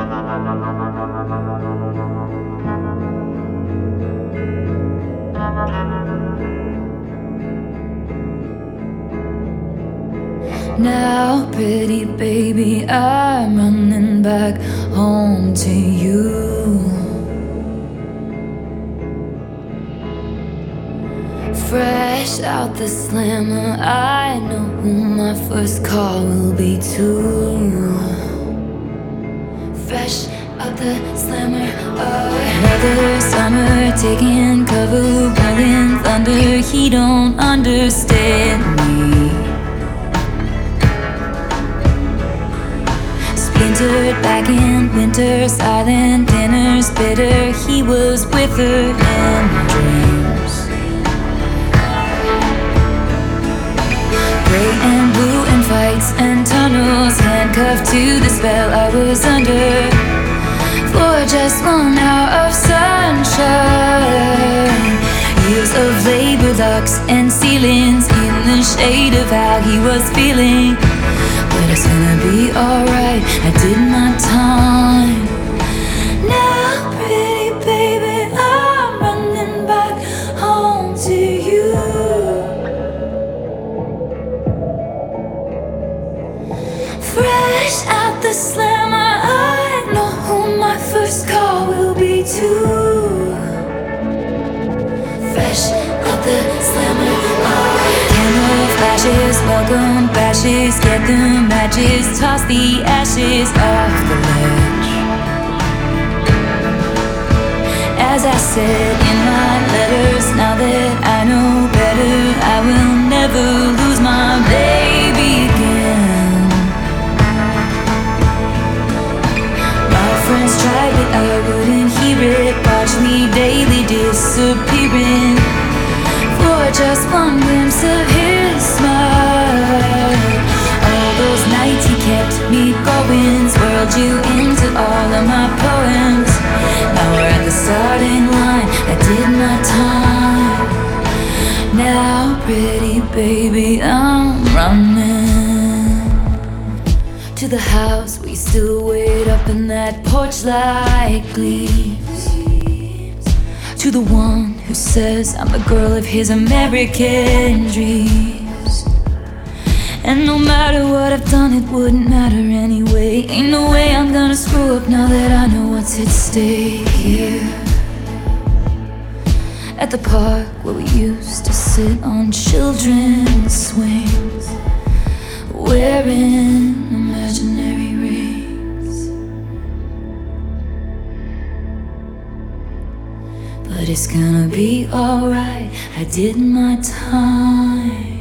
Now, pretty baby, I'm running back home to you. Fresh out the slammer, I know who my first call will be too. Fresh out the slammer, another summer taking cover, burning thunder. He don't understand me. Splintered back in winter, silent dinners, bitter. He was with her in dreams. Gray and blue and fights and tunnels, handcuffed to the spell I was under. For just 1 hour of sunshine, years of labor, locks and ceilings, in the shade of how he was feeling. But it's gonna be alright, I did my time. Now, pretty baby, I'm running back home to you. Fresh out the slammer, I know who my first call will be too. Fresh out the slammer, camera flashes, welcome bashes, get the matches, toss the ashes off the ledge. As I said in my letters, now that I know better, I will never lose my baby again. My friends tried but I wouldn't hear it. Watch me daily disappearing for just 1 glimpse of his smile. All those nights he kept me going, swirled you into all of my poems. Now we're at the starting line, I did my time. Now, pretty baby, I'm running to the house we still wait up in that porch like leaves. To the one who says I'm the girl of his American dreams. And no matter what I've done, it wouldn't matter anyway. Ain't no way I'm gonna screw up now that I know what's at stake here. At the park where we used to sit on children's swings, wearing imaginary rings. But it's gonna be alright, I did my time.